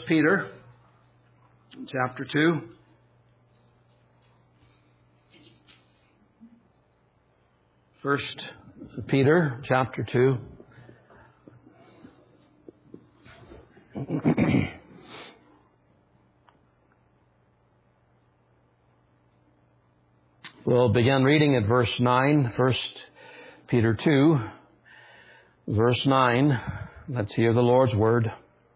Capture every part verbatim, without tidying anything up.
Peter, chapter two. First Peter, chapter two. We'll begin reading at verse nine. First Peter two, verse nine. Let's hear the Lord's word.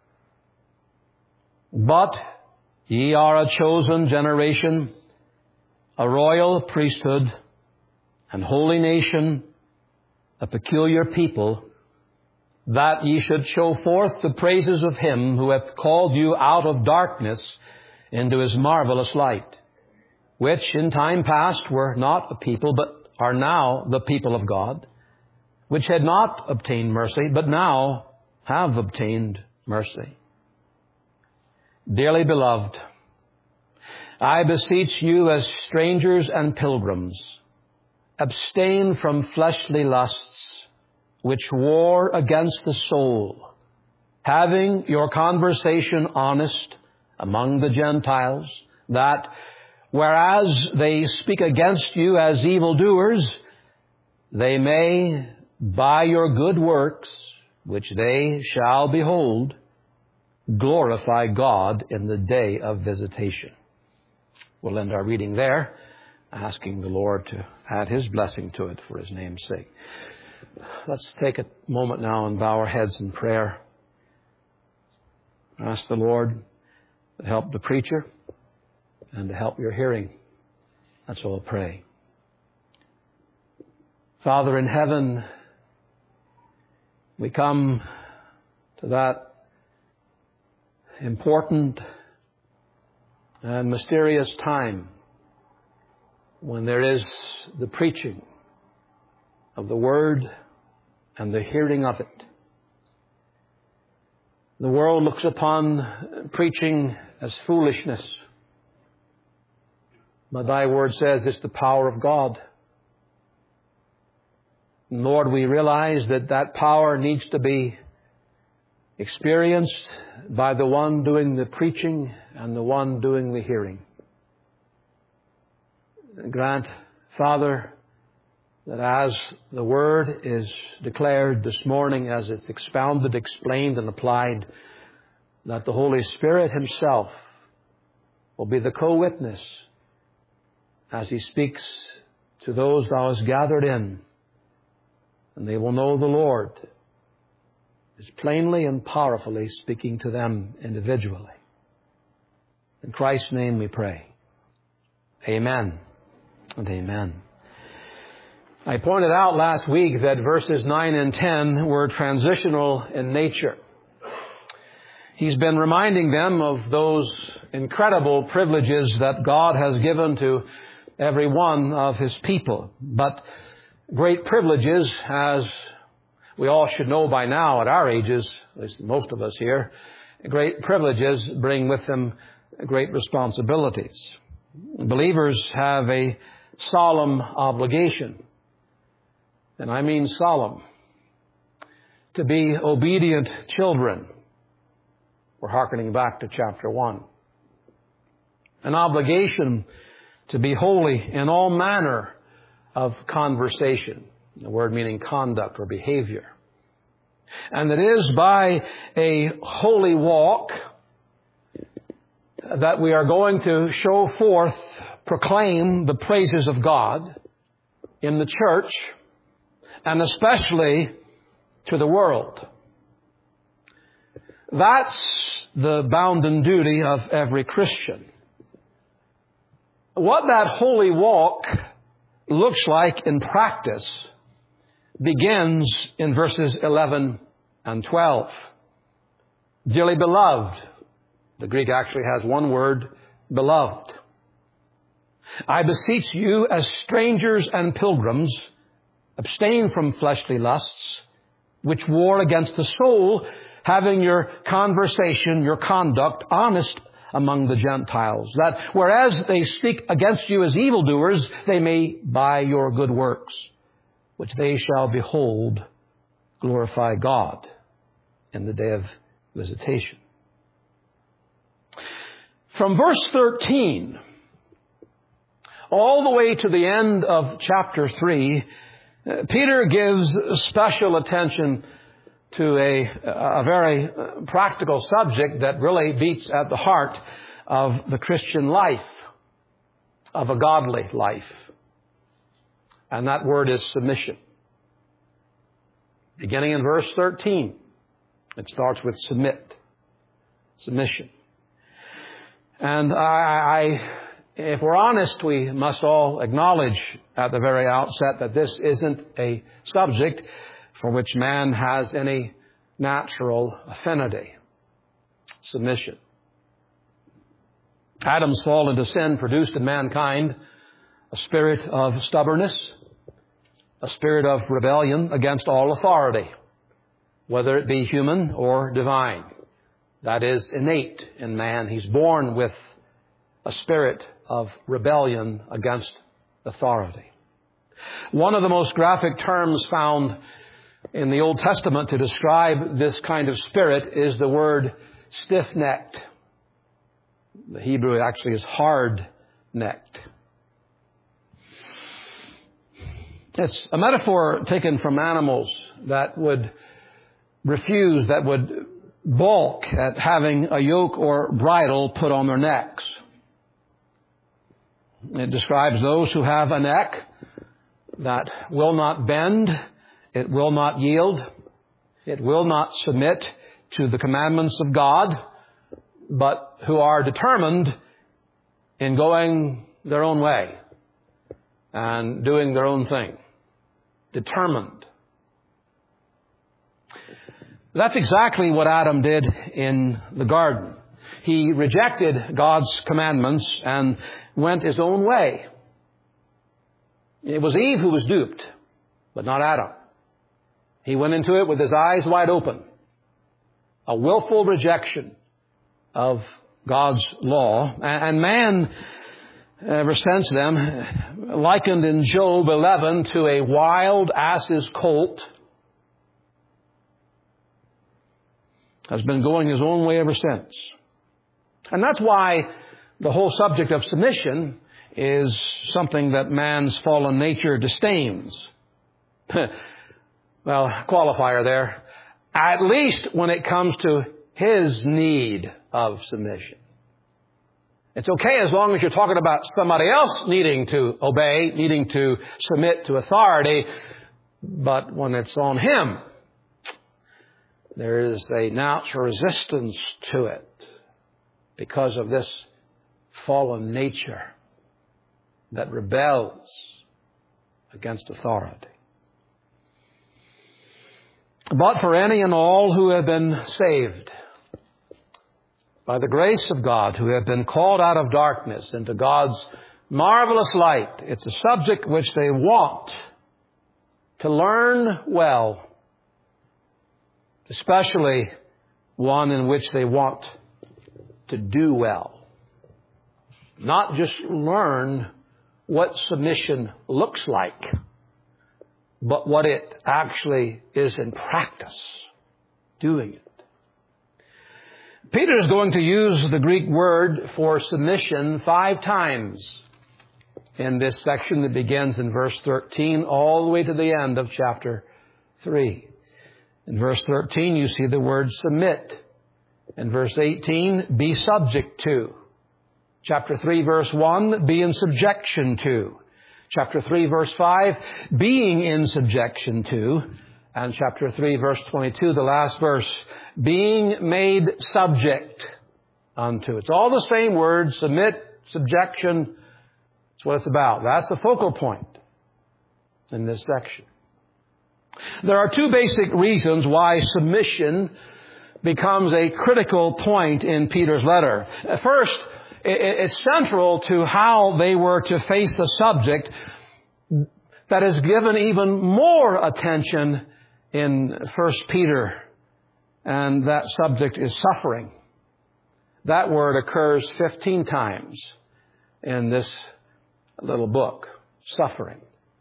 But ye are a chosen generation, a royal priesthood, and holy nation, a peculiar people, that ye should show forth the praises of Him who hath called you out of darkness into His marvelous light, which in time past were not a people, but are now the people of God, which had not obtained mercy, but now have obtained mercy. Dearly beloved, I beseech you as strangers and pilgrims, abstain from fleshly lusts, which war against the soul, having your conversation honest among the Gentiles, that, whereas they speak against you as evildoers, they may, by your good works, which they shall behold, glorify God in the day of visitation. We'll end our reading there, asking the Lord to add His blessing to it for His name's sake. Let's take a moment now and bow our heads in prayer. Ask the Lord to help the preacher and to help your hearing. Let's all pray. Father in heaven, we come to that important and mysterious time when there is the preaching of the Word and the hearing of it. The world looks upon preaching as foolishness, but Thy Word says it's the power of God. And Lord, we realize that that power needs to be experienced by the one doing the preaching and the one doing the hearing. Grant, Father, that as the Word is declared this morning, as it's expounded, explained, and applied, that the Holy Spirit Himself will be the co-witness as He speaks to those Thou hast gathered in, and they will know the Lord is plainly and powerfully speaking to them individually. In Christ's name we pray. Amen and amen. I pointed out last week that verses nine and ten were transitional in nature. He's been reminding them of those incredible privileges that God has given to every one of His people. But great privileges, as we all should know by now at our ages, at least most of us here, great privileges bring with them great responsibilities. Believers have a solemn obligation, and I mean solemn, to be obedient children. We're hearkening back to chapter one. An obligation to be holy in all manner of conversation. The word meaning conduct or behavior. And it is by a holy walk that we are going to show forth, proclaim the praises of God in the church and especially to the world. That's the bounden duty of every Christian. What that holy walk looks like in practice begins in verses eleven and twelve. Dearly beloved. The Greek actually has one word, beloved. I beseech you as strangers and pilgrims, abstain from fleshly lusts, which war against the soul, having your conversation, your conduct honest among the Gentiles, that whereas they speak against you as evildoers, they may, by your good works, which they shall behold, glorify God in the day of visitation. From verse thirteen all the way to the end of chapter three, Peter gives special attention to a, a very practical subject that really beats at the heart of the Christian life, of a godly life. And that word is submission. Beginning in verse thirteen, it starts with submit, submission. And I, I, if we're honest, we must all acknowledge at the very outset that this isn't a subject for which man has any natural affinity. Submission. Adam's fall into sin produced in mankind a spirit of stubbornness, a spirit of rebellion against all authority, whether it be human or divine. That is innate in man. He's born with a spirit of rebellion against authority. One of the most graphic terms found in the Old Testament to describe this kind of spirit is the word stiff-necked. The Hebrew actually is hard-necked. It's a metaphor taken from animals that would refuse, that would balk at having a yoke or bridle put on their necks. It describes those who have a neck that will not bend, it will not yield, it will not submit to the commandments of God, but who are determined in going their own way and doing their own thing. Determined. That's exactly what Adam did in the garden. He rejected God's commandments and went his own way. It was Eve who was duped, but not Adam. He went into it with his eyes wide open. A willful rejection of God's law. And man, ever since then, likened in Job eleven to a wild ass's colt, has been going his own way ever since. And that's why the whole subject of submission is something that man's fallen nature disdains. Well, qualifier there. At least when it comes to his need of submission. It's okay as long as you're talking about somebody else needing to obey, needing to submit to authority. But when it's on him, there is a natural resistance to it because of this fallen nature that rebels against authority. But for any and all who have been saved by the grace of God, who have been called out of darkness into God's marvelous light, it's a subject which they want to learn well, especially one in which they want to do well. Not just learn what submission looks like, but what it actually is in practice, doing it. Peter is going to use the Greek word for submission five times in this section that begins in verse thirteen all the way to the end of chapter three. In verse thirteen, you see the word submit. In verse eighteen, be subject to. Chapter three, verse one, be in subjection to. Chapter three, verse five, being in subjection to. And chapter three, verse twenty-two, the last verse, being made subject unto. It's all the same word, submit, subjection. That's what it's about. That's the focal point in this section. There are two basic reasons why submission becomes a critical point in Peter's letter. First, it's central to how they were to face the subject that is given even more attention in First Peter, and that subject is suffering. That word occurs fifteen times in this little book, suffering.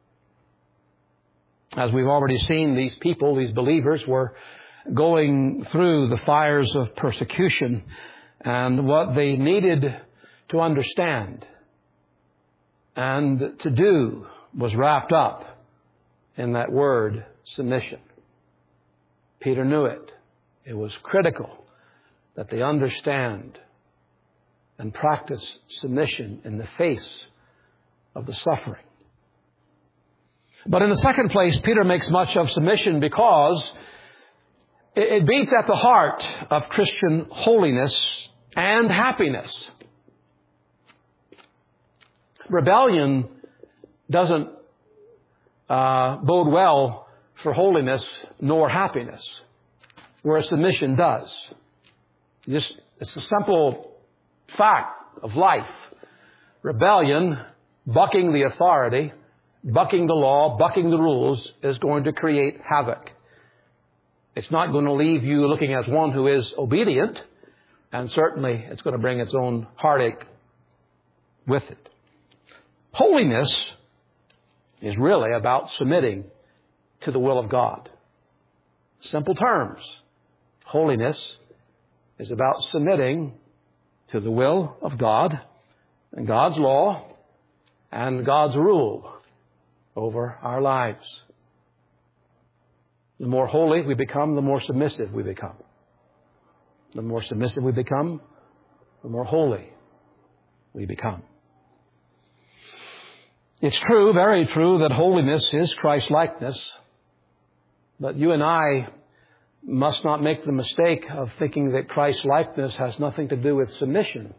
As we've already seen, these people, these believers, were going through the fires of persecution And what they needed to understand and to do was wrapped up in that word, submission. Peter knew it. It was critical that they understand and practice submission in the face of the suffering. But in the second place, Peter makes much of submission because it beats at the heart of Christian holiness and happiness. Rebellion doesn't uh, bode well for holiness nor happiness, whereas submission does. Just, it's a simple fact of life. Rebellion, bucking the authority, bucking the law, bucking the rules, is going to create havoc. It's not going to leave you looking as one who is obedient, and certainly it's going to bring its own heartache with it. Holiness is really about submitting to the will of God. Simple terms. Holiness is about submitting to the will of God and God's law and God's rule over our lives. The more holy we become, the more submissive we become. The more submissive we become, the more holy we become. It's true, very true, that holiness is Christ-likeness. But you and I must not make the mistake of thinking that Christ-likeness has nothing to do with submission.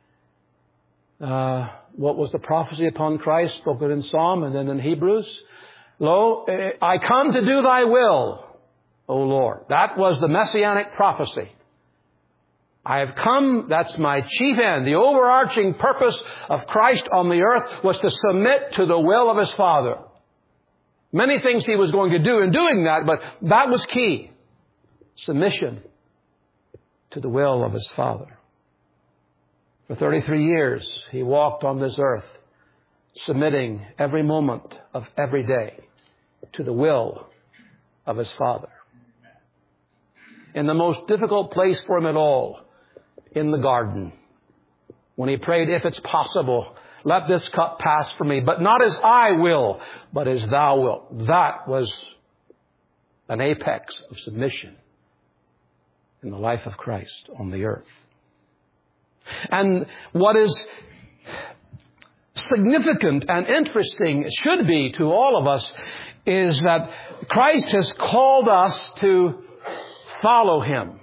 Uh, what was the prophecy upon Christ spoken in Psalm and then in Hebrews? Lo, I come to do thy will, O Lord. That was the messianic prophecy. I have come, that's my chief end. The overarching purpose of Christ on the earth was to submit to the will of His Father. Many things He was going to do in doing that, but that was key. Submission to the will of His Father. For thirty-three years, He walked on this earth, submitting every moment of every day to the will of His Father. In the most difficult place for Him at all, in the garden, when He prayed, if it's possible, let this cup pass from me, but not as I will, but as Thou wilt. That was an apex of submission in the life of Christ on the earth. And what is significant and interesting, should be to all of us, is that Christ has called us to follow Him.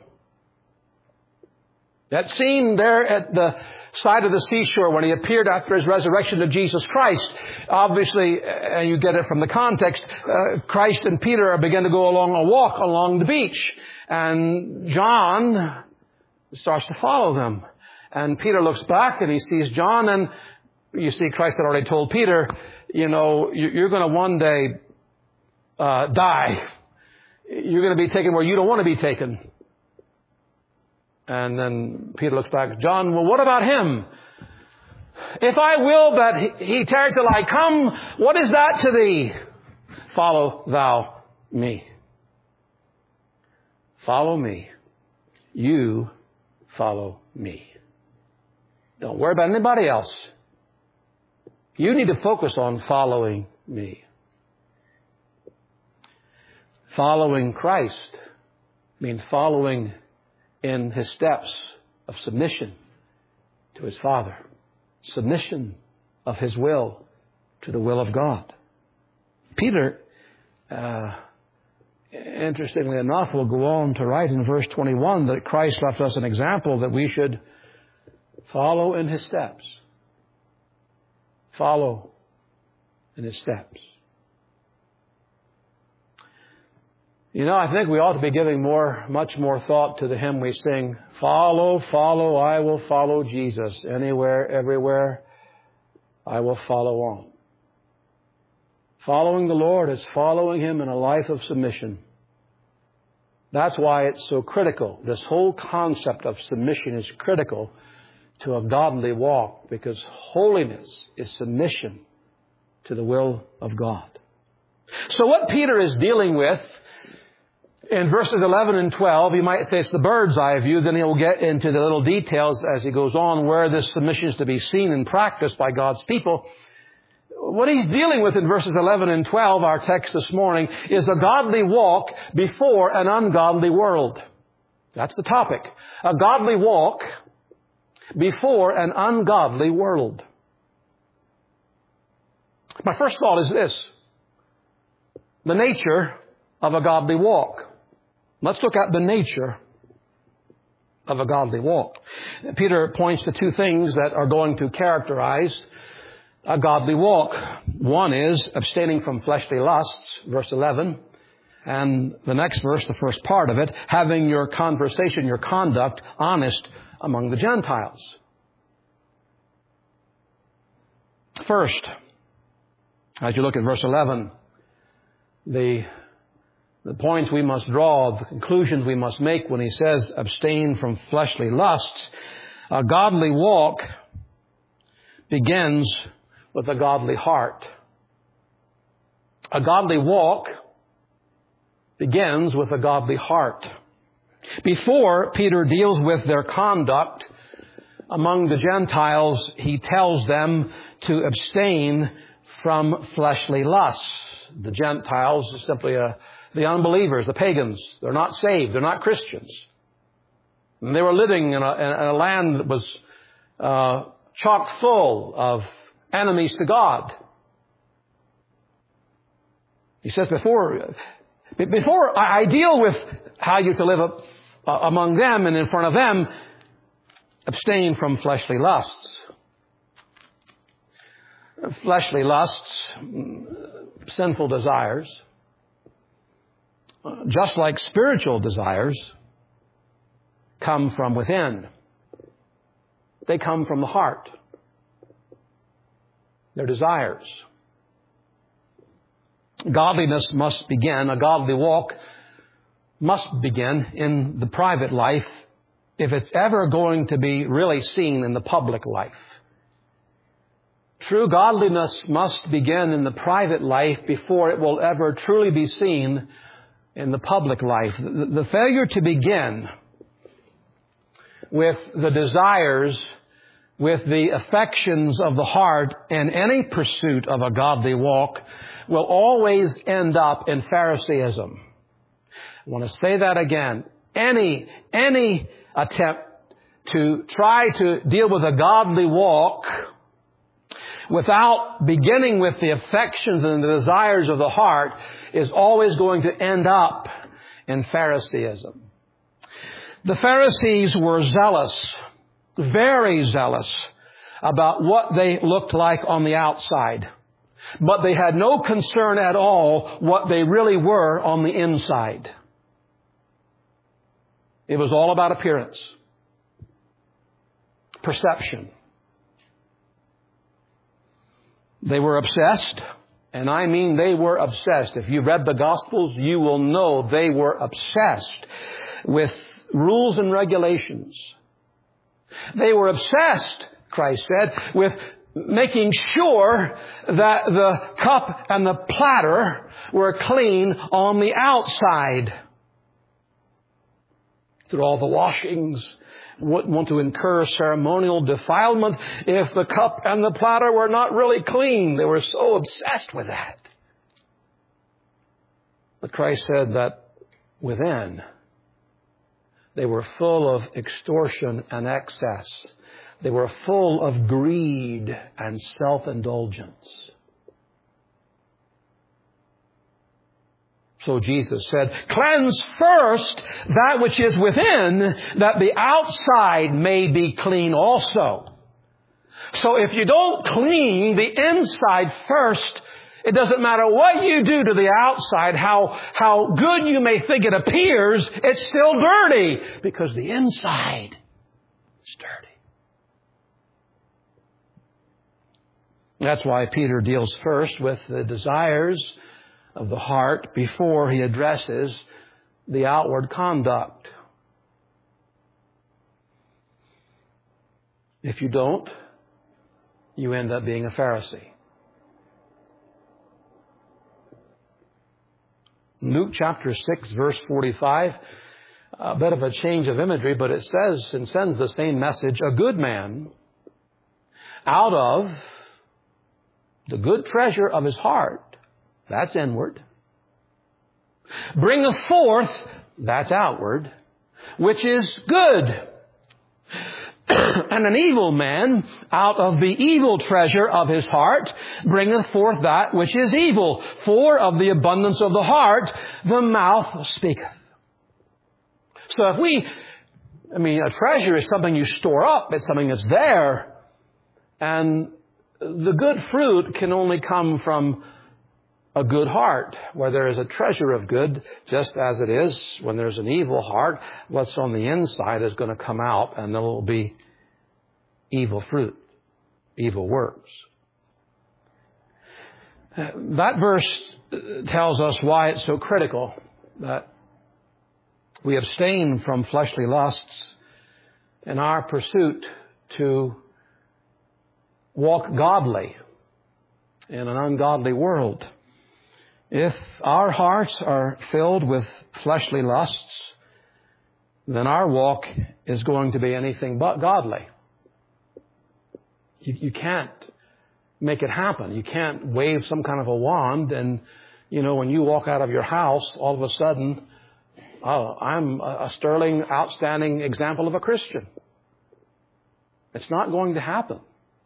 That scene there at the side of the seashore when He appeared after His resurrection to Jesus Christ, obviously, and you get it from the context, uh, Christ and Peter begin to go along a walk along the beach. And John starts to follow them. And Peter looks back and he sees John, and you see Christ had already told Peter, you know, you're going to one day uh, die. You're going to be taken where you don't want to be taken. And then Peter looks back, John, well, what about him? If I will that he tarry till I come, what is that to thee? Follow thou me. Follow me. You follow me. Don't worry about anybody else. You need to focus on following me. Following Christ means following in His steps of submission to His Father. Submission of His will to the will of God. Peter, uh, interestingly enough, will go on to write in verse twenty-one that Christ left us an example that we should follow in His steps. Follow in His steps. You know, I think we ought to be giving more, much more thought to the hymn we sing, follow, follow, I will follow Jesus. Anywhere, everywhere, I will follow on. Following the Lord is following Him in a life of submission. That's why it's so critical. This whole concept of submission is critical to a godly walk, because holiness is submission to the will of God. So what Peter is dealing with In verses eleven and twelve, you might say it's the bird's eye view. Then he'll get into the little details as he goes on where this submission is to be seen and practiced by God's people. What he's dealing with in verses eleven and twelve, our text this morning, is a godly walk before an ungodly world. That's the topic. A godly walk before an ungodly world. My first thought is this: the nature of a godly walk. Let's look at the nature of a godly walk. Peter points to two things that are going to characterize a godly walk. One is abstaining from fleshly lusts, verse eleven. And the next verse, the first part of it, having your conversation, your conduct, honest among the Gentiles. First, as you look at verse eleven, the, the points we must draw, the conclusions we must make when he says abstain from fleshly lusts, a godly walk begins with a godly heart. A godly walk begins with a godly heart. Before Peter deals with their conduct among the Gentiles, he tells them to abstain from fleshly lusts. The Gentiles are simply a, the unbelievers, the pagans. They're not saved. They're not Christians. And they were living in a, in a land that was uh, chock full of enemies to God. He says before, before I deal with how you're to live up, uh, among them and in front of them, abstain from fleshly lusts. Fleshly lusts, sinful desires, just like spiritual desires, come from within. They come from the heart. They're desires. Godliness must begin, a godly walk must begin in the private life if it's ever going to be really seen in the public life. True godliness must begin in the private life before it will ever truly be seen in the public life. The, the failure to begin with the desires, with the affections of the heart in any pursuit of a godly walk will always end up in Pharisaism. I want to say that again. Any, any attempt to try to deal with a godly walk without beginning with the affections and the desires of the heart is always going to end up in Pharisaism. The Pharisees were zealous, very zealous about what they looked like on the outside. But they had no concern at all what they really were on the inside. It was all about appearance, perception. They were obsessed, and I mean they were obsessed. If you read the Gospels, you will know they were obsessed with rules and regulations. They were obsessed, Christ said, with making sure that the cup and the platter were clean on the outside. Through all the washings, wouldn't want to incur ceremonial defilement if the cup and the platter were not really clean. They were so obsessed with that. But Christ said that within, they were full of extortion and excess. They were full of greed and self-indulgence. So Jesus said, cleanse first that which is within, that the outside may be clean also. So if you don't clean the inside first, it doesn't matter what you do to the outside, how, how good you may think it appears, it's still dirty because the inside is dirty. That's why Peter deals first with the desires of the heart before he addresses the outward conduct. If you don't, you end up being a Pharisee. Luke chapter six, verse forty-five. A bit of a change of imagery, but it says and sends the same message. A good man out of the good treasure of his heart, that's inward, bringeth forth, that's outward, which is good. And an evil man out of the evil treasure of his heart bringeth forth that which is evil. For of the abundance of the heart the mouth speaketh. So if we, I mean, a treasure is something you store up. It's something that's there. And the good fruit can only come from a good heart, where there is a treasure of good, just as it is when there's an evil heart. What's on the inside is going to come out, and there will be evil fruit, evil works. That verse tells us why it's so critical that we abstain from fleshly lusts in our pursuit to walk godly in an ungodly world. If our hearts are filled with fleshly lusts, then our walk is going to be anything but godly. You, you can't make it happen. You can't wave some kind of a wand and, you know, when you walk out of your house, all of a sudden, oh, I'm a sterling, outstanding example of a Christian. It's not going to happen.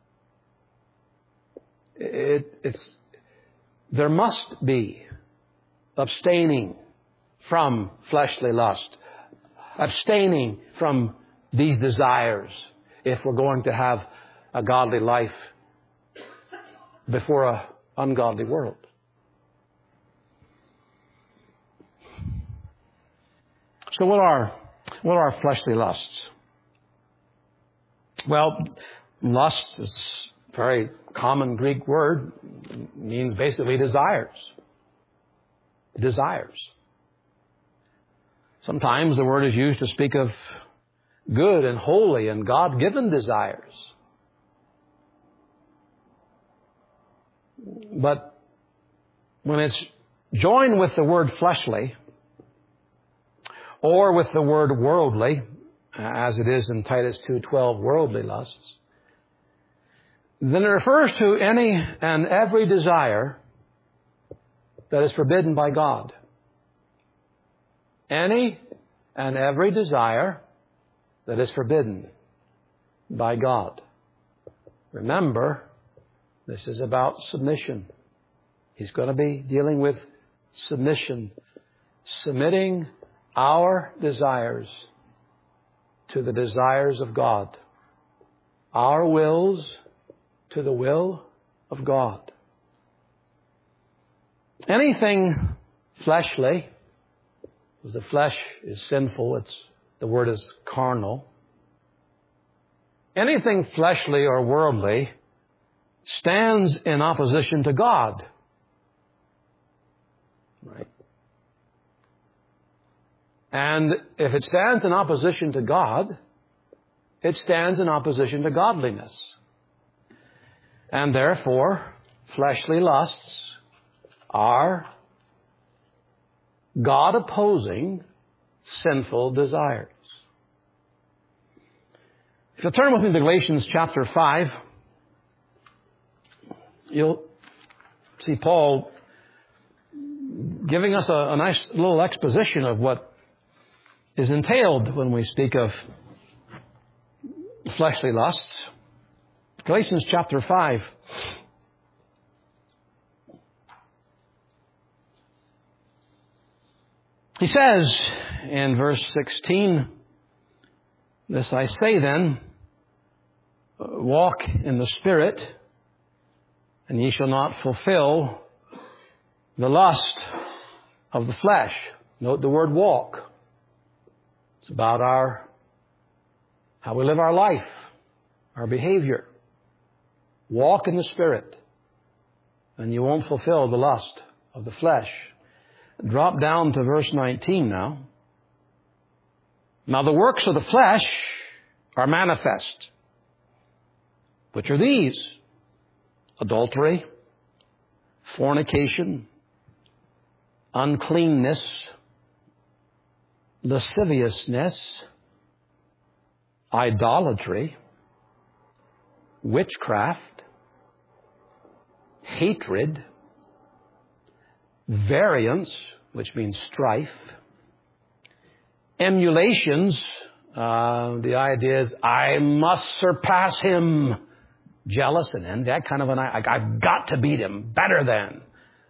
It, it's, there must be abstaining from fleshly lust, abstaining from these desires if we're going to have a godly life before an ungodly world. So what are, what are fleshly lusts? Well, lust is a very common Greek word. It means basically desires. Desires. Sometimes the word is used to speak of good and holy and God-given desires. But when it's joined with the word fleshly, or with the word worldly, as it is in Titus two twelve, worldly lusts, then it refers to any and every desire that is forbidden by God. Any and every desire that is forbidden by God. Remember, this is about submission. He's going to be dealing with submission, submitting our desires to the desires of God, our wills to the will of God. Anything fleshly, because the flesh is sinful, it's, the word is carnal. Anything fleshly or worldly stands in opposition to God. Right? And if it stands in opposition to God, it stands in opposition to godliness. And therefore, fleshly lusts are God-opposing sinful desires. If you'll turn with me to Galatians chapter five, you'll see Paul giving us a, a nice little exposition of what is entailed when we speak of fleshly lusts. Galatians chapter five. He says in verse sixteen, "This I say then, walk in the Spirit, and ye shall not fulfill the lust of the flesh." Note the word walk. It's about our, how we live our life, our behavior. Walk in the Spirit, and you won't fulfill the lust of the flesh. Drop down to verse nineteen now. "Now the works of the flesh are manifest, which are these: adultery, fornication, uncleanness, lasciviousness, idolatry, witchcraft, hatred, variance, which means strife, emulations. Uh, the idea is, I must surpass him. Jealous and envy. That kind of an, I, I've got to beat him. Better than.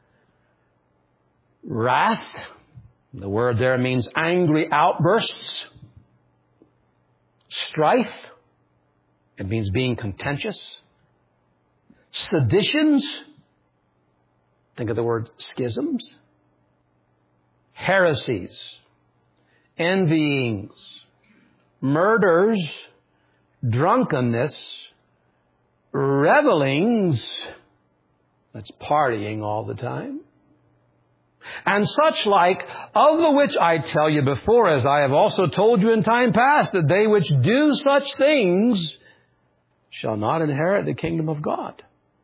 Wrath. The word there means angry outbursts. Strife. It means being contentious. Seditions. Think of the word schisms. Heresies. Envyings. Murders. Drunkenness. Revelings. That's partying all the time. And such like, of the which I tell you before, as I have also told you in time past, that they which do such things shall not inherit the kingdom of God.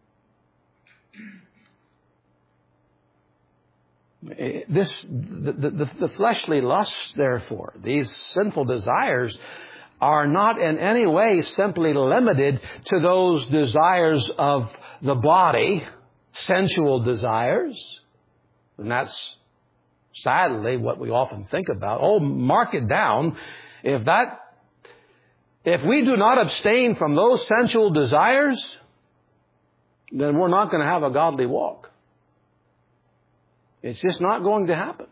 This, the, the, the fleshly lusts, therefore, these sinful desires, are not in any way simply limited to those desires of the body, sensual desires. And that's sadly what we often think about. Oh, mark it down. If that, if we do not abstain from those sensual desires, then we're not going to have a godly walk. It's just not going to happen.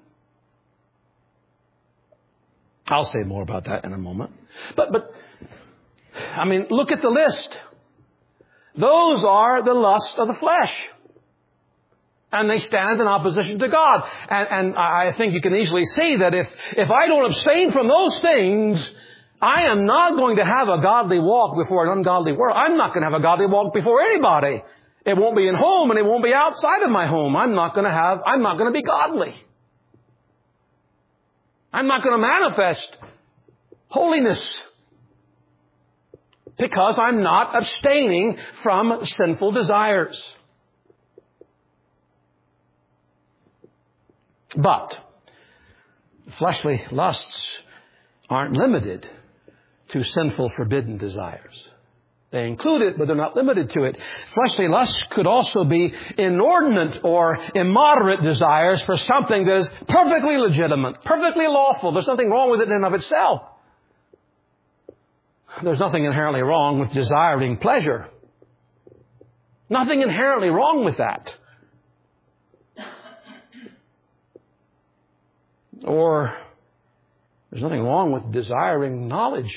I'll say more about that in a moment. But, but, I mean, look at the list. Those are the lusts of the flesh. And they stand in opposition to God. And, and I think you can easily see that if, if I don't abstain from those things, I am not going to have a godly walk before an ungodly world. I'm not going to have a godly walk before anybody. It won't be in home and it won't be outside of my home. I'm not going to have, I'm not going to be godly. I'm not going to manifest holiness because I'm not abstaining from sinful desires. But fleshly lusts aren't limited to sinful, forbidden desires. They include it, but they're not limited to it. Fleshly lusts could also be inordinate or immoderate desires for something that is perfectly legitimate, perfectly lawful. There's nothing wrong with it in and of itself. There's nothing inherently wrong with desiring pleasure. Nothing inherently wrong with that. Or there's nothing wrong with desiring knowledge.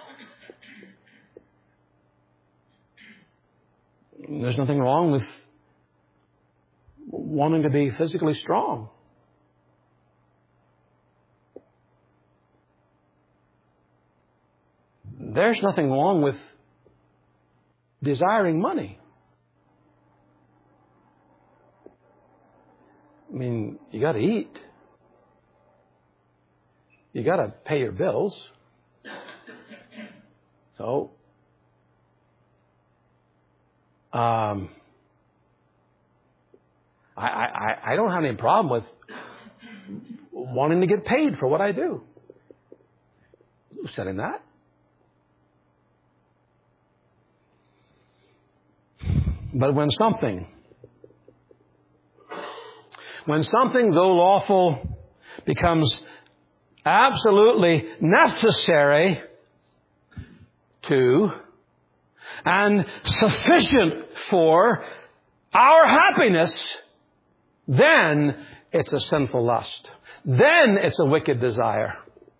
There's nothing wrong with wanting to be physically strong. There's nothing wrong with desiring money. I mean, you got to eat. You got to pay your bills. So, um, I, I, I don't have any problem with wanting to get paid for what I do. Who said in that? But when something, when something, though lawful, becomes absolutely necessary to and sufficient for our happiness, then it's a sinful lust. Then it's a wicked desire.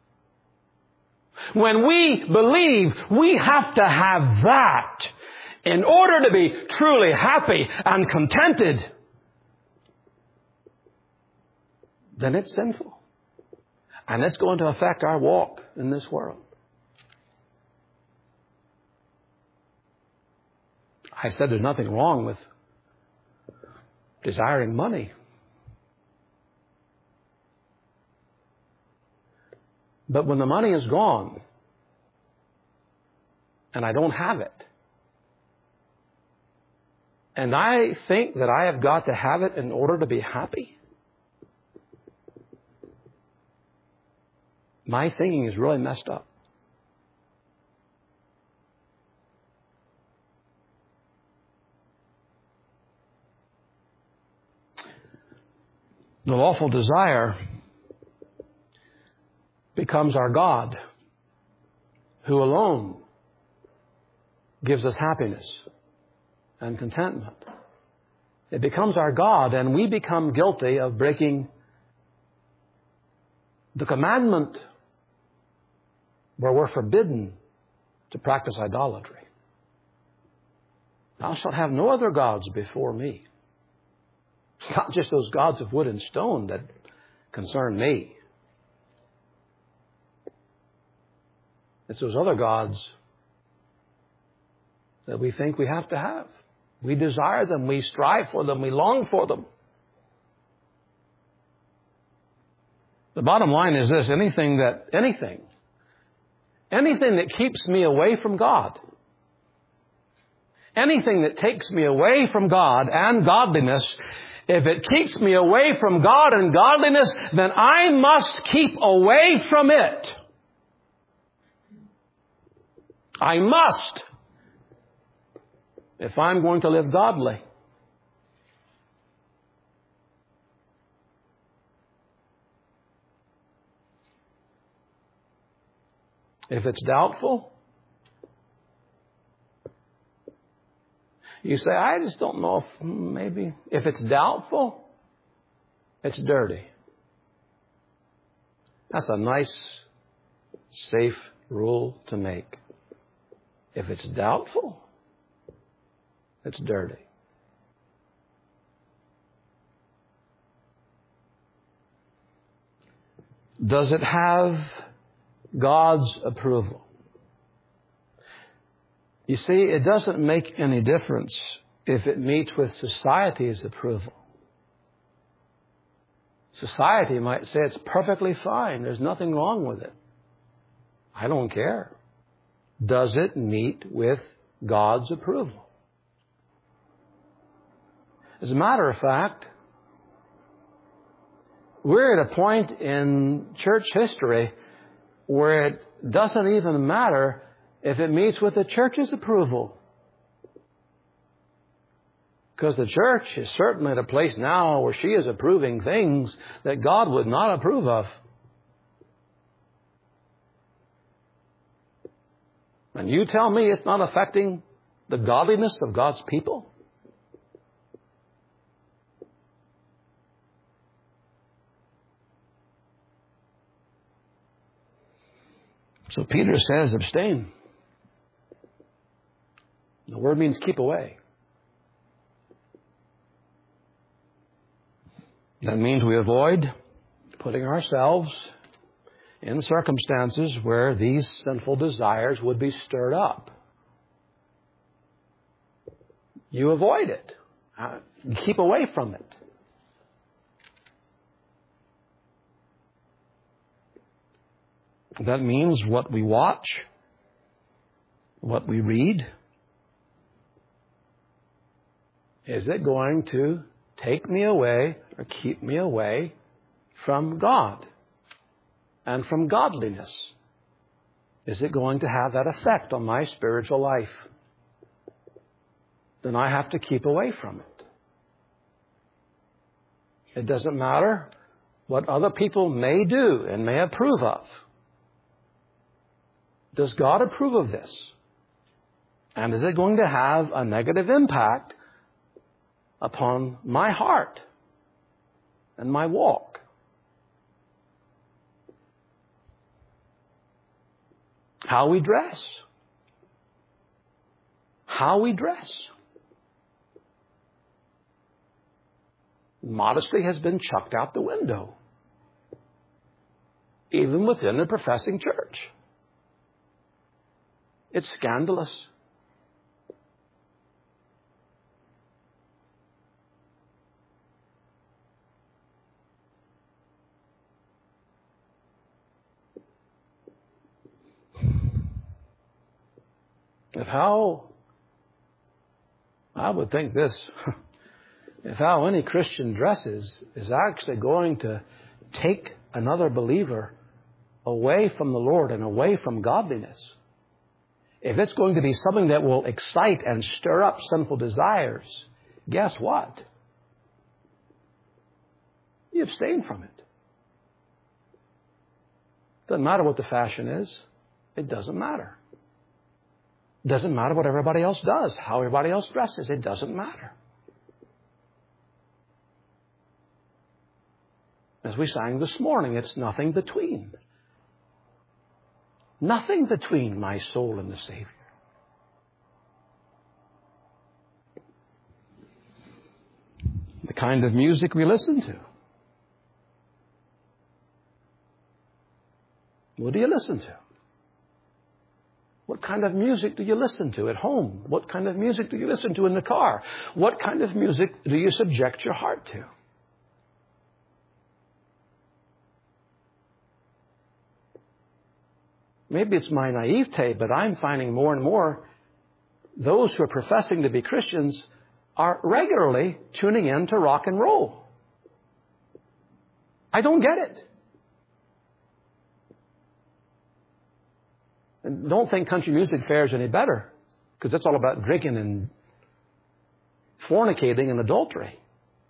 When we believe we have to have that in order to be truly happy and contented, then it's sinful. And it's going to affect our walk in this world. I said there's nothing wrong with desiring money. But when the money is gone and I don't have it, and I think that I have got to have it in order to be happy, my thinking is really messed up. The lawful desire becomes our God, who alone gives us happiness and contentment. It becomes our God, and we become guilty of breaking the commandment where we're forbidden to practice idolatry. Thou shalt have no other gods before me. It's not just those gods of wood and stone that concern me. It's those other gods that we think we have to have. We desire them. We strive for them. We long for them. The bottom line is this: anything that, anything, anything that keeps me away from God, anything that takes me away from God and godliness, if it keeps me away from God and godliness, then I must keep away from it. I must, if I'm going to live godly. If it's doubtful, you say, I just don't know if maybe. If it's doubtful, it's dirty. That's a nice, safe rule to make. If it's doubtful, it's dirty. Does it have God's approval? You see, it doesn't make any difference if it meets with society's approval. Society might say it's perfectly fine. There's nothing wrong with it. I don't care. Does it meet with God's approval? As a matter of fact, we're at a point in church history where it doesn't even matter if it meets with the church's approval. Because the church is certainly at a place now where she is approving things that God would not approve of. And you tell me it's not affecting the godliness of God's people? So Peter says, abstain. The word means keep away. That means we avoid putting ourselves in circumstances where these sinful desires would be stirred up. You avoid it. You keep away from it. That means what we watch, what we read, is it going to take me away or keep me away from God and from godliness? Is it going to have that effect on my spiritual life? Then I have to keep away from it. It doesn't matter what other people may do and may approve of. Does God approve of this? And is it going to have a negative impact upon my heart and my walk? How we dress. How we dress. Modesty has been chucked out the window, even within the professing church. It's scandalous. If how, I would think this, if how any Christian dresses is actually going to take another believer away from the Lord and away from godliness, if it's going to be something that will excite and stir up sinful desires, guess what? You abstain from it. Doesn't matter what the fashion is. It doesn't matter. It doesn't matter what everybody else does, how everybody else dresses. It doesn't matter. As we sang this morning, it's nothing between. Nothing between my soul and the Savior. The kind of music we listen to. What do you listen to? What kind of music do you listen to at home? What kind of music do you listen to in the car? What kind of music do you subject your heart to? Maybe it's my naivete, but I'm finding more and more those who are professing to be Christians are regularly tuning in to rock and roll. I don't get it. And don't think country music fares any better, because it's all about drinking and fornicating and adultery.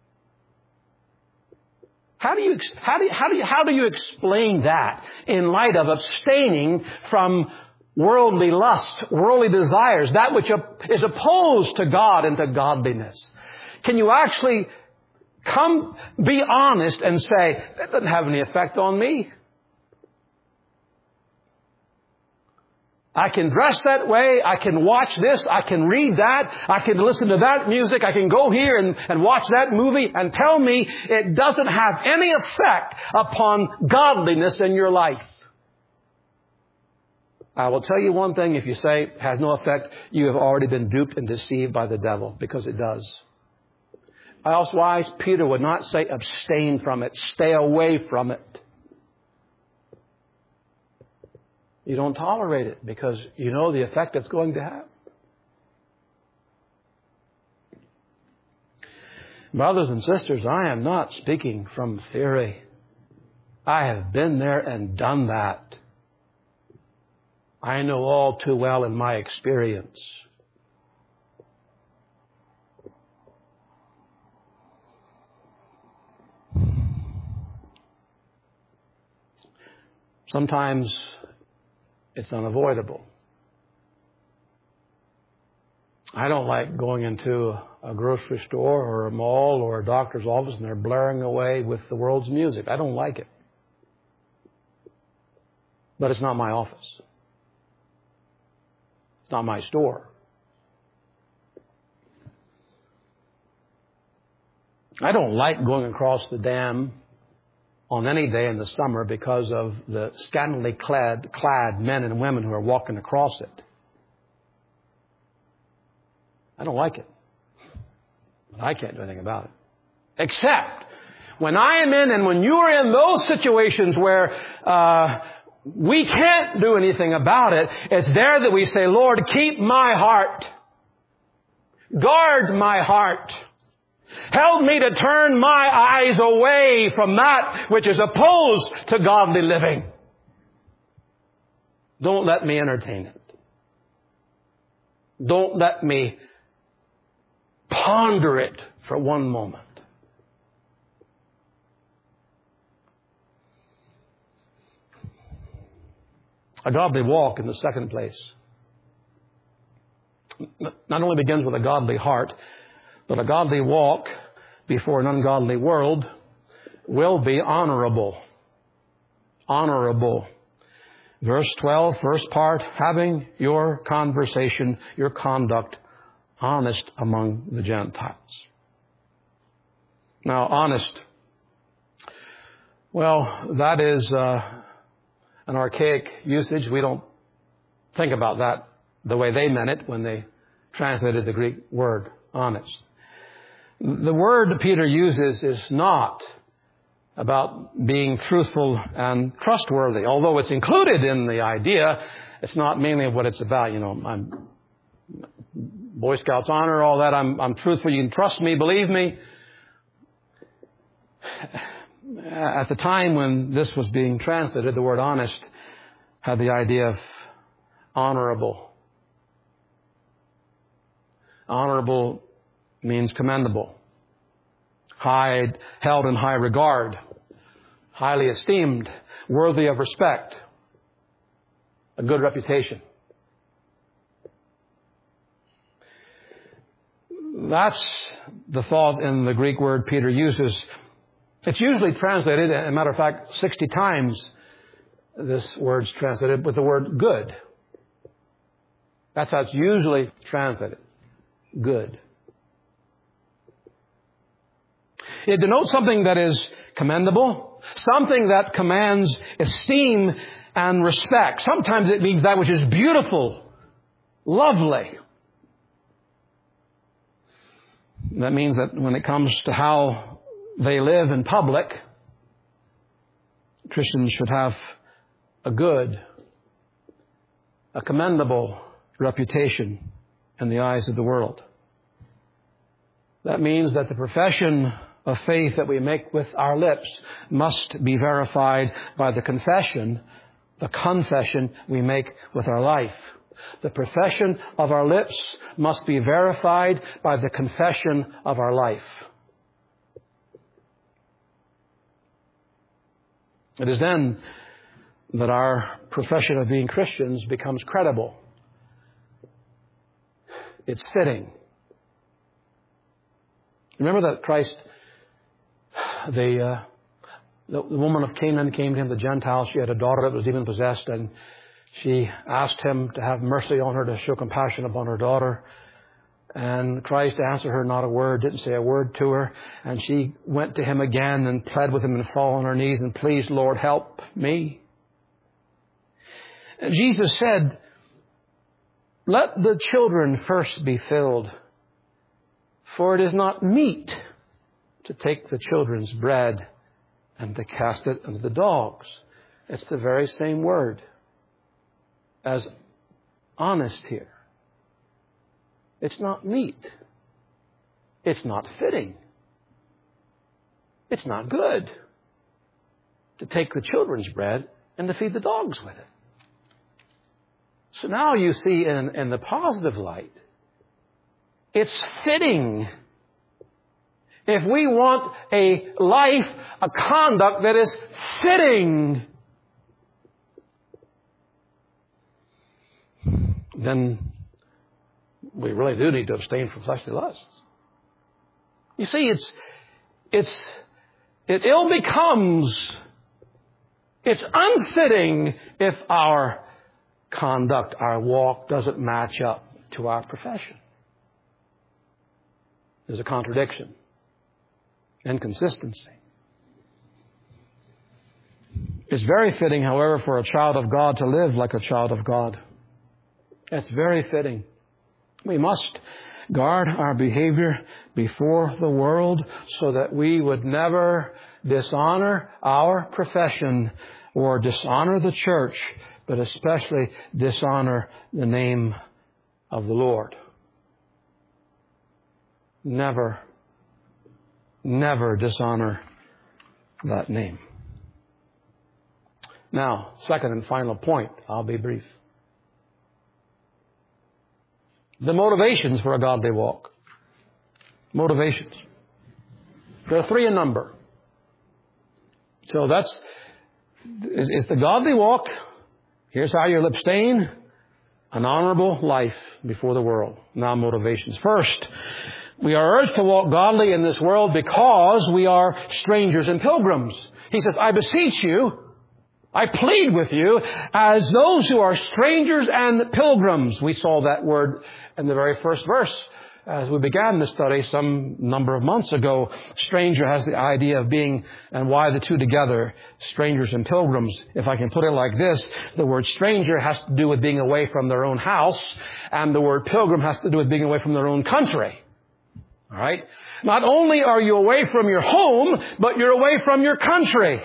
How do you how do you, how do you, how do you explain that in light of abstaining from worldly lust, worldly desires, that which is opposed to God and to godliness? Can you actually come, be honest and say, that doesn't have any effect on me? I can dress that way. I can watch this. I can read that. I can listen to that music. I can go here and, and watch that movie and tell me it doesn't have any effect upon godliness in your life. I will tell you one thing. If you say it has no effect, you have already been duped and deceived by the devil, because it does. Elsewise, Peter would not say abstain from it. Stay away from it. You don't tolerate it because you know the effect it's going to have. Brothers and sisters, I am not speaking from theory. I have been there and done that. I know all too well in my experience. Sometimes it's unavoidable. I don't like going into a grocery store or a mall or a doctor's office and they're blaring away with the world's music. I don't like it. But it's not my office. It's not my store. I don't like going across the dam on any day in the summer because of the scantily clad, clad men and women who are walking across it. I don't like it. But I can't do anything about it. Except when I am in and when you are in those situations where uh, we can't do anything about it, it's there that we say, Lord, keep my heart. Guard my heart. Help me to turn my eyes away from that which is opposed to godly living. Don't let me entertain it. Don't let me ponder it for one moment. A godly walk, in the second place, not only begins with a godly heart, but a godly walk before an ungodly world will be honorable. Honorable. Verse twelve, first part, having your conversation, your conduct honest among the Gentiles. Now, honest, well, that is uh, an archaic usage. We don't think about that the way they meant it when they translated the Greek word, honest. The word that Peter uses is not about being truthful and trustworthy. Although it's included in the idea, it's not mainly what it's about. You know, I'm Boy Scouts honor, all that. I'm, I'm truthful. You can trust me, believe me. At the time when this was being translated, the word honest had the idea of honorable. Honorable means commendable, high, held in high regard, highly esteemed, worthy of respect, a good reputation. That's the thought in the Greek word Peter uses. It's usually translated, as a matter of fact, sixty times this word's translated with the word good. That's how it's usually translated. Good. It denotes something that is commendable, something that commands esteem and respect. Sometimes it means that which is beautiful, lovely. That means that when it comes to how they live in public, Christians should have a good, a commendable reputation in the eyes of the world. That means that the profession of faith that we make with our lips must be verified by the confession, the confession we make with our life. The profession of our lips must be verified by the confession of our life. It is then that our profession of being Christians becomes credible. It's fitting. Remember that Christ, the, uh, the the woman of Canaan came to him, the Gentile. She had a daughter that was demon-possessed, and she asked him to have mercy on her, to show compassion upon her daughter. And Christ answered her not a word, didn't say a word to her. And she went to him again and pled with him and fell on her knees and, please, Lord, help me. And Jesus said, let the children first be filled, for it is not meet to take the children's bread and to cast it unto the dogs. It's the very same word as honest here. It's not meet. It's not fitting. It's not good to take the children's bread and to feed the dogs with it. So now you see in, in the positive light, it's fitting. If we want a life, a conduct that is fitting, then we really do need to abstain from fleshly lusts. You see, it's, it's, it ill becomes, it's unfitting if our conduct, our walk doesn't match up to our profession. There's a contradiction, inconsistency. It's very fitting, however, for a child of God to live like a child of God. It's very fitting. We must guard our behavior before the world so that we would never dishonor our profession or dishonor the church, but especially dishonor the name of the Lord. Never, never dishonor that name. Now, second and final point. I'll be brief. The motivations for a godly walk. Motivations. There are three in number. So that's, is, is the godly walk, here's how you'll abstain, an honorable life before the world. Now motivations. First, we are urged to walk godly in this world because we are strangers and pilgrims. He says, I beseech you, I plead with you as those who are strangers and pilgrims. We saw that word in the very first verse as we began this study some number of months ago. Stranger has the idea of being, and why the two together, strangers and pilgrims. If I can put it like this, the word stranger has to do with being away from their own house, and the word pilgrim has to do with being away from their own country. All right? Not only are you away from your home, but you're away from your country.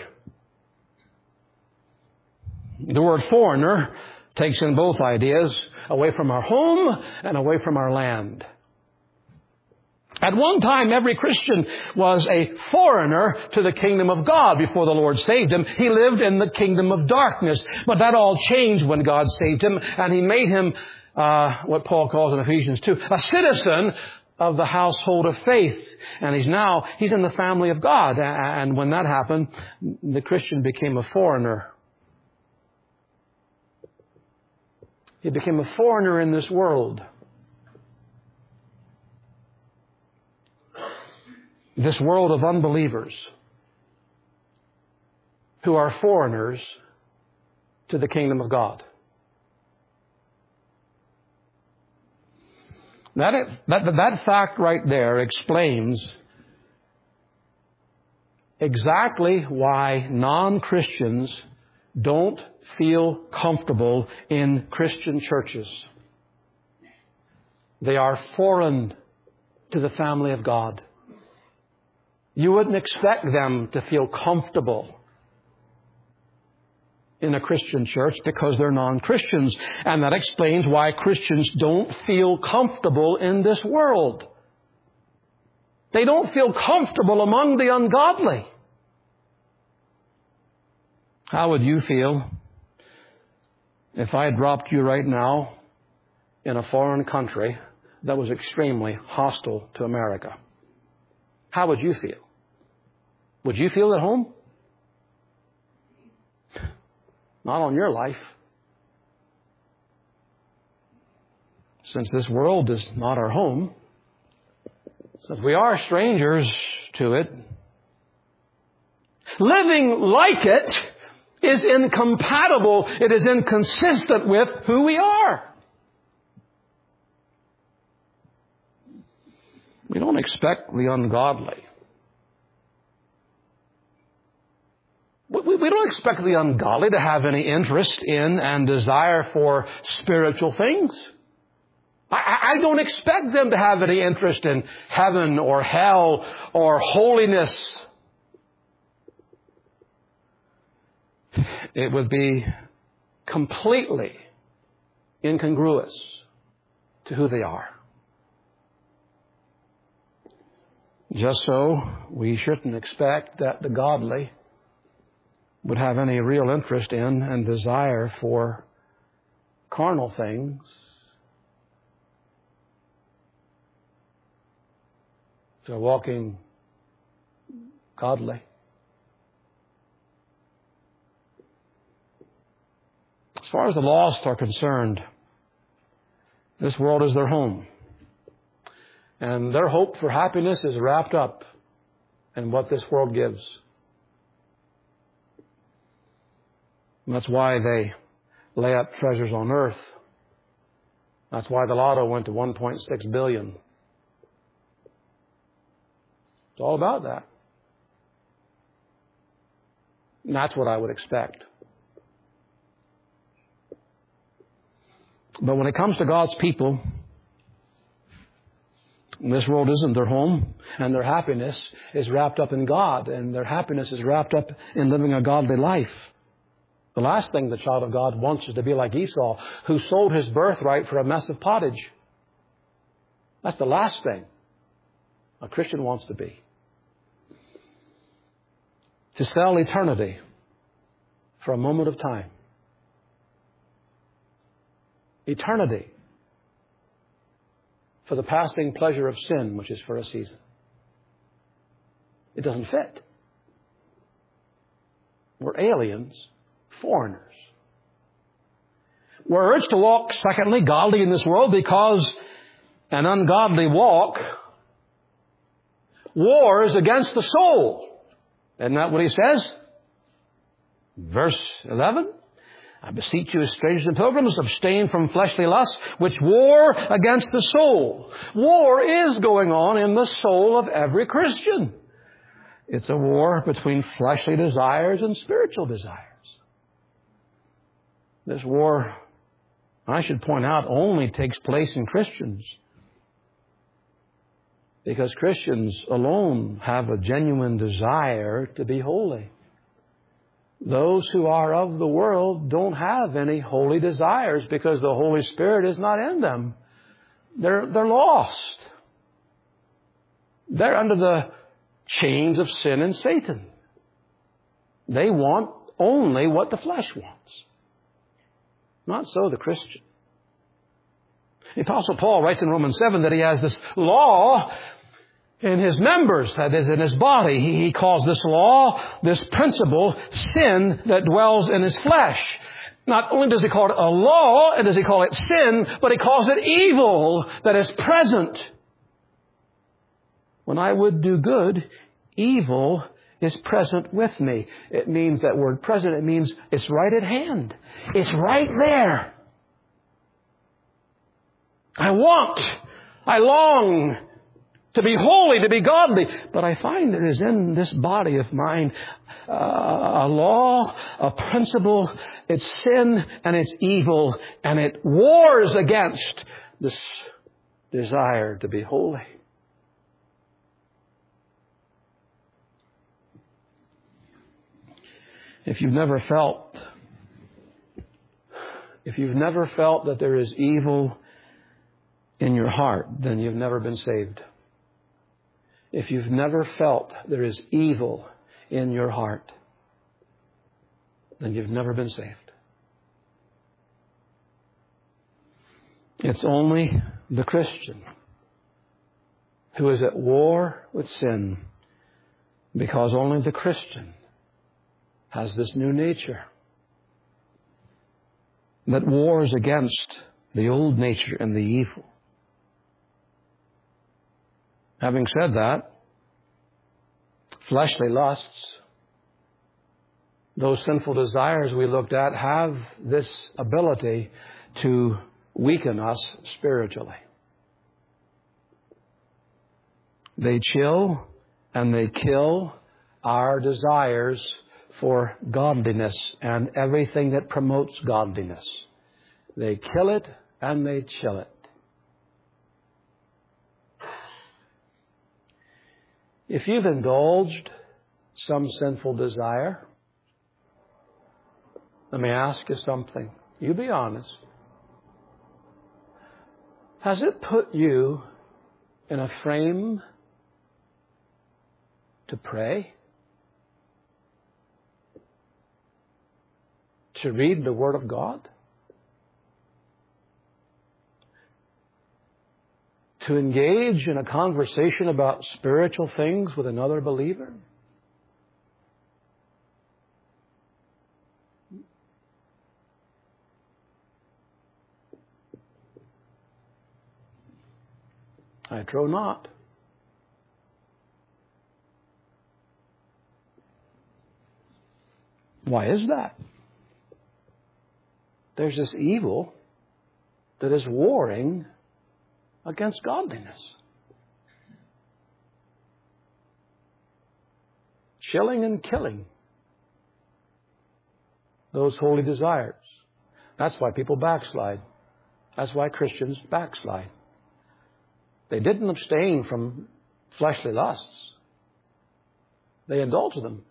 The word foreigner takes in both ideas, away from our home and away from our land. At one time, every Christian was a foreigner to the kingdom of God before the Lord saved him. He lived in the kingdom of darkness. But that all changed when God saved him, and He made him, uh, what Paul calls in Ephesians two, a citizen of the household of faith. And he's now, he's in the family of God. And when that happened, the Christian became a foreigner. He became a foreigner in this world. This world of unbelievers who are foreigners to the kingdom of God. That, that, that fact right there explains exactly why non-Christians don't feel comfortable in Christian churches. They are foreign to the family of God. You wouldn't expect them to feel comfortable in a Christian church because they're non-Christians. And that explains why Christians don't feel comfortable in this world. They don't feel comfortable among the ungodly. How would you feel if I dropped you right now in a foreign country that was extremely hostile to America? How would you feel? Would you feel at home? Not on your life. Since this world is not our home, since we are strangers to it, living like it is incompatible. It is inconsistent with who we are. We don't expect the ungodly. We don't expect the ungodly to have any interest in and desire for spiritual things. I don't expect them to have any interest in heaven or hell or holiness. It would be completely incongruous to who they are. Just so, we shouldn't expect that the godly would have any real interest in and desire for carnal things. So walking godly. As far as the lost are concerned, this world is their home. And their hope for happiness is wrapped up in what this world gives. And that's why they lay up treasures on earth. That's why the lotto went to one point six billion. It's all about that. And that's what I would expect. But when it comes to God's people, this world isn't their home, and their happiness is wrapped up in God, and their happiness is wrapped up in living a godly life. The last thing the child of God wants is to be like Esau, who sold his birthright for a mess of pottage. That's the last thing a Christian wants to be. To sell eternity for a moment of time. Eternity for the passing pleasure of sin, which is for a season. It doesn't fit. We're aliens, foreigners. We're urged to walk, secondly, godly in this world because an ungodly walk wars against the soul. Isn't that what he says? Verse eleven. I beseech you as strangers and pilgrims, abstain from fleshly lusts, which war against the soul. War is going on in the soul of every Christian. It's a war between fleshly desires and spiritual desires. This war, I should point out, only takes place in Christians. Because Christians alone have a genuine desire to be holy. Those who are of the world don't have any holy desires because the Holy Spirit is not in them. They're, they're lost. They're under the chains of sin and Satan. They want only what the flesh wants. Not so the Christian. The Apostle Paul writes in Romans seven that he has this law in his members, that is, in his body. He, he calls this law, this principle, sin that dwells in his flesh. Not only does he call it a law, and does he call it sin, but he calls it evil that is present. When I would do good, evil is present with me. It means that word present, it means it's right at hand. It's right there. I want, I long to be holy, to be godly. But I find there is in this body of mine uh, a law, a principle. It's sin and it's evil. And it wars against this desire to be holy. If you've never felt, if you've never felt that there is evil in your heart, then you've never been saved. If you've never felt there is evil in your heart, then you've never been saved. It's only the Christian who is at war with sin, because only the Christian has this new nature that wars against the old nature and the evil. Having said that, fleshly lusts, those sinful desires we looked at, have this ability to weaken us spiritually. They chill and they kill our desires for godliness and everything that promotes godliness. They kill it and they chill it. If you've indulged some sinful desire, let me ask you something. You be honest. Has it put you in a frame to pray? To read the Word of God? To engage in a conversation about spiritual things with another believer? I trow not. Why is that? There's this evil that is warring against godliness. Chilling and killing those holy desires. That's why people backslide. That's why Christians backslide. They didn't abstain from fleshly lusts. They indulged them.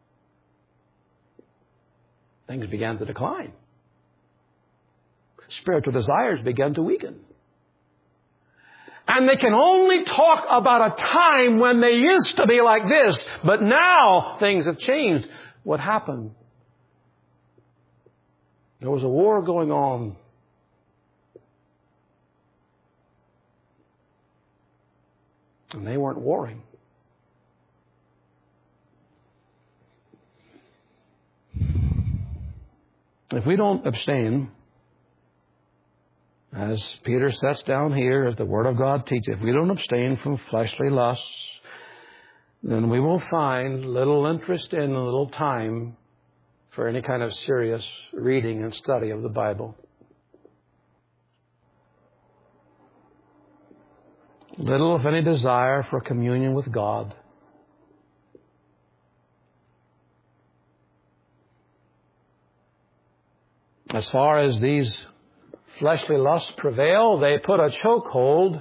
Things began to decline. Spiritual desires began to weaken. And they can only talk about a time when they used to be like this, but now things have changed. What happened? There was a war going on. And they weren't warring. If we don't abstain, as Peter sets down here, as the Word of God teaches, if we don't abstain from fleshly lusts, then we will find little interest in, little time for any kind of serious reading and study of the Bible. Little, if any, desire for communion with God. As far as these fleshly lusts prevail, they put a chokehold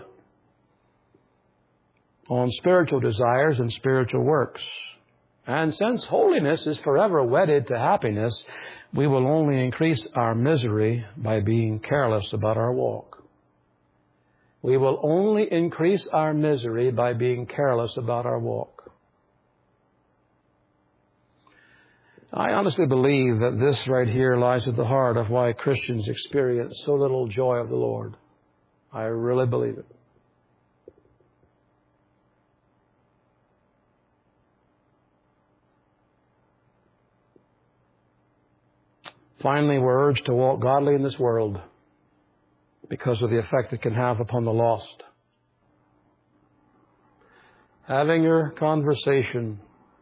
on spiritual desires and spiritual works. And since holiness is forever wedded to happiness, we will only increase our misery by being careless about our walk. we will only increase our misery by being careless about our walk. I honestly believe that this right here lies at the heart of why Christians experience so little joy of the Lord. I really believe it. Finally, we're urged to walk godly in this world because of the effect it can have upon the lost. Having your conversation,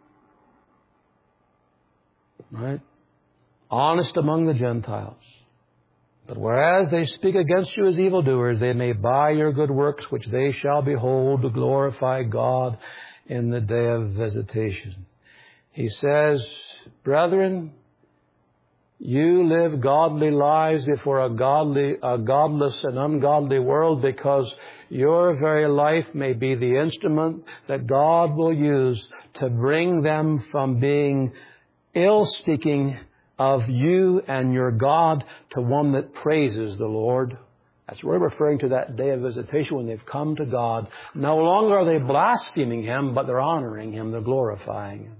right, honest among the Gentiles. But whereas they speak against you as evildoers, they may buy your good works, which they shall behold to glorify God in the day of visitation. He says, brethren, you live godly lives before a godly, a godless and ungodly world, because your very life may be the instrument that God will use to bring them from being ill-speaking of you and your God to one that praises the Lord. That's what we're referring to, that day of visitation when they've come to God. No longer are they blaspheming Him, but they're honoring Him, they're glorifying Him.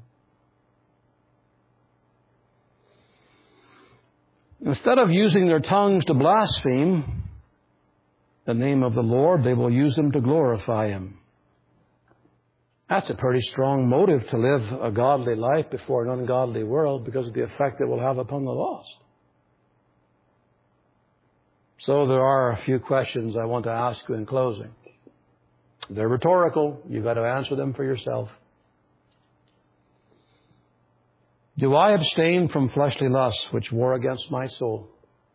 Instead of using their tongues to blaspheme the name of the Lord, they will use them to glorify Him. That's a pretty strong motive to live a godly life before an ungodly world, because of the effect it will have upon the lost. So there are a few questions I want to ask you in closing. They're rhetorical. You've got to answer them for yourself. Do I abstain from fleshly lusts which war against my soul?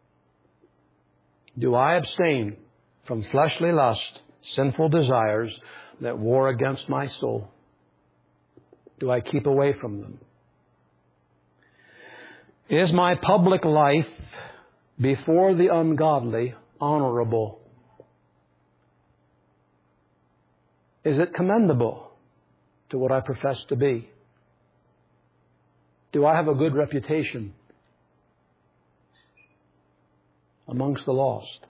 Do I abstain from fleshly lust, sinful desires that war against my soul? Do I keep away from them? Is my public life before the ungodly honorable? Is it commendable to what I profess to be? Do I have a good reputation amongst the lost?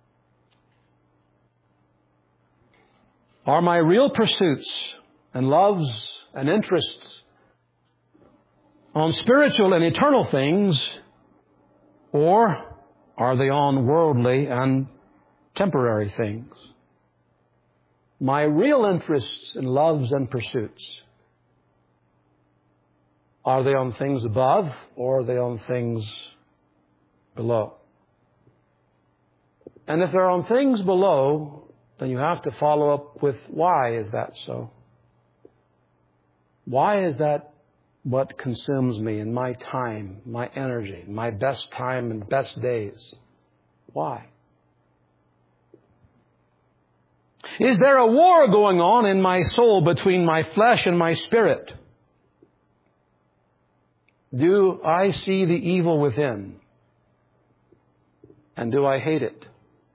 Are my real pursuits and loves and interests on spiritual and eternal things, or are they on worldly and temporary things? My real interests and loves and pursuits, are they on things above, or are they on things below? And if they're on things below, then you have to follow up with, why is that so? Why is that what consumes me in my time, my energy, my best time and best days? Why? Is there a war going on in my soul between my flesh and my spirit? Do I see the evil within? And do I hate it?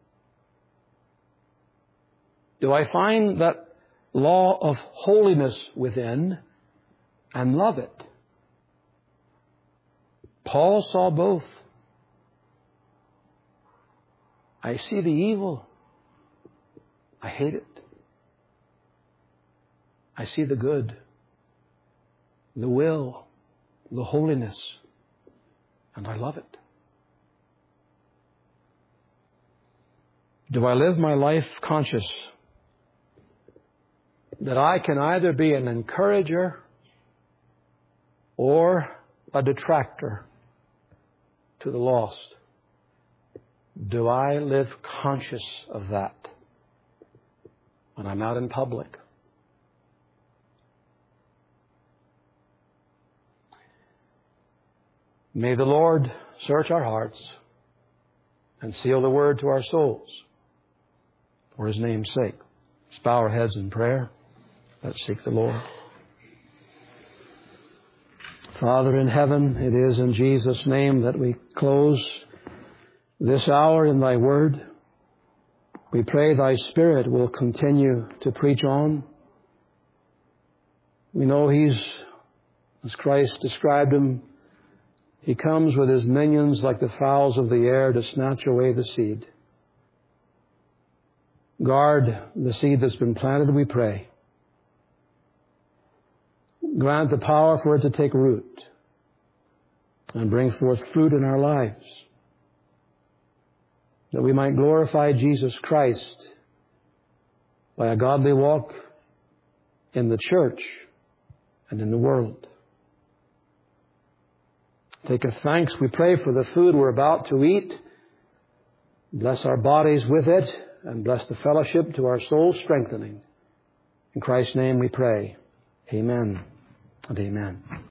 Do I find that law of holiness within and love it? Paul saw both. I see the evil. I hate it. I see the good, the will, the holiness, and I love it. Do I live my life conscious that I can either be an encourager or a detractor to the lost? Do I live conscious of that when I'm out in public? May the Lord search our hearts and seal the word to our souls for His name's sake. Let's bow our heads in prayer. Let's seek the Lord. Father in heaven, it is in Jesus' name that we close this hour in Thy word. We pray Thy Spirit will continue to preach on. We know He's, as Christ described Him, He comes with His minions like the fowls of the air to snatch away the seed. Guard the seed that's been planted, we pray. Grant the power for it to take root and bring forth fruit in our lives, that we might glorify Jesus Christ by a godly walk in the church and in the world. Take a thanks, we pray, for the food we're about to eat. Bless our bodies with it, and bless the fellowship to our soul strengthening. In Christ's name we pray. Amen and amen.